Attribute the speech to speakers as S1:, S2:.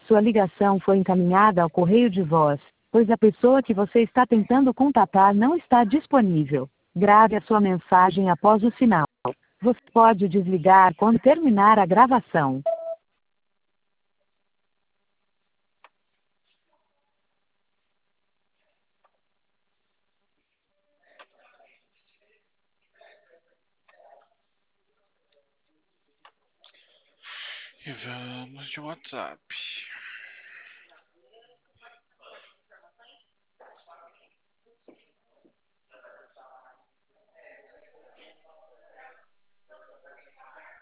S1: Sua ligação foi encaminhada ao correio de voz, pois a pessoa que você está tentando contatar não está disponível. Grave a sua mensagem após o sinal. Você pode desligar quando terminar a gravação.
S2: E vamos de WhatsApp.